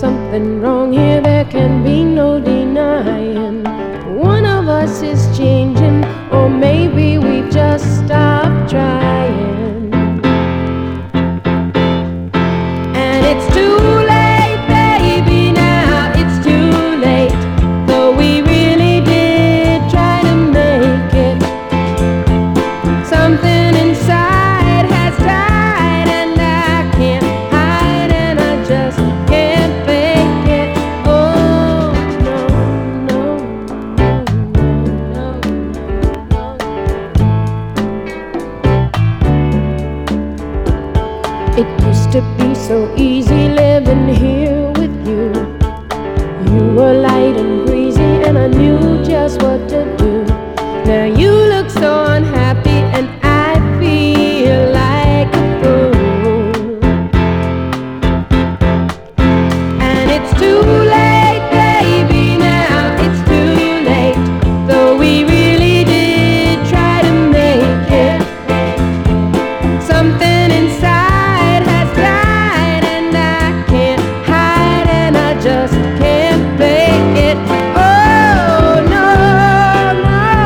something wrong here, there can be no denying. One of us is changing, or maybe we've just stopped trying. And it's too late, baby, now it's too late. Though we really did try to make it, something inside has died, and I can't hide, and I just can't fake it. Oh, no, no, no, no, no, no. It used to be so easy living here with you. You were light and breezy, and I knew just what to do. Now you look so unhappy, and I feel like a fool. And it's too late, baby, now it's too late. Though we really did try to make it, something inside has died, and I can't hide, and I just can't fake it. Oh, no, no.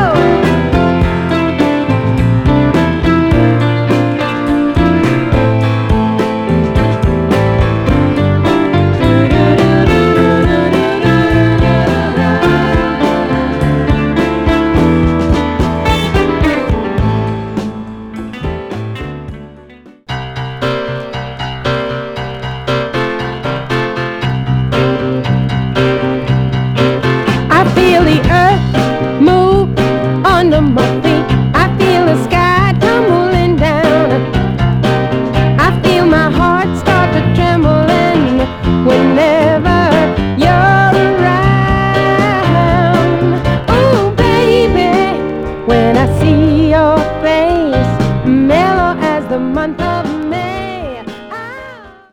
I feel the earth move under my feet.